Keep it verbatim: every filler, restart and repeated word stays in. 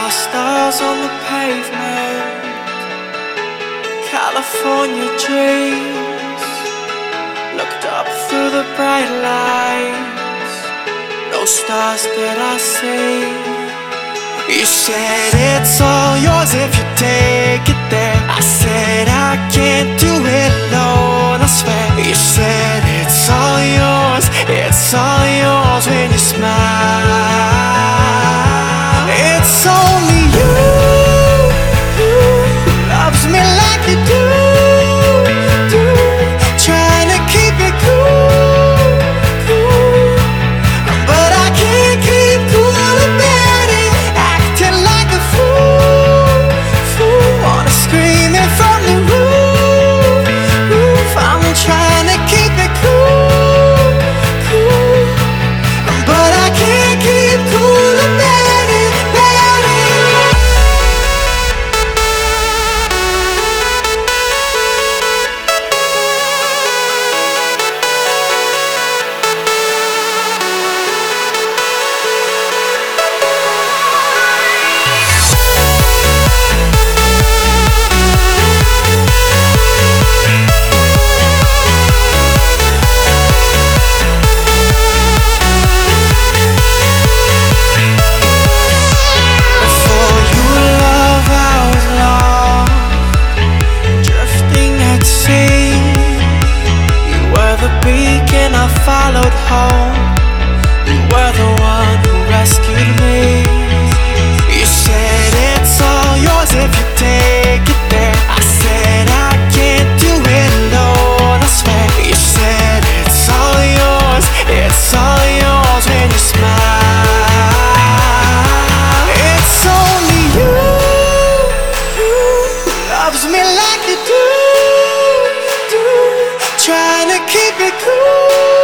stars on the pavement, California dreams. Looked up through the bright lights, no stars did I see. You said it's all yours if you take it there. I said I can't do it alone, I swear. You said it's all yours, it's all yours when you smile. It's only you who loves me like you do, do. Trying to keep it cool, cool, but I can't keep cool about it. Acting like a fool, fool. Wanna scream it from the roof, roof. I'm trying to keep it cool, cool, but I can't keep cool about it, about it. Before you love, I was lost, drifting at sea. You were the beacon I followed home. You were the one who rescued me. You said it's all yours if you take it there. I said I can't do it alone, I swear. You said it's all yours, it's all yours when you smile. It's only you who loves me like you do, do. Trying to keep it cool,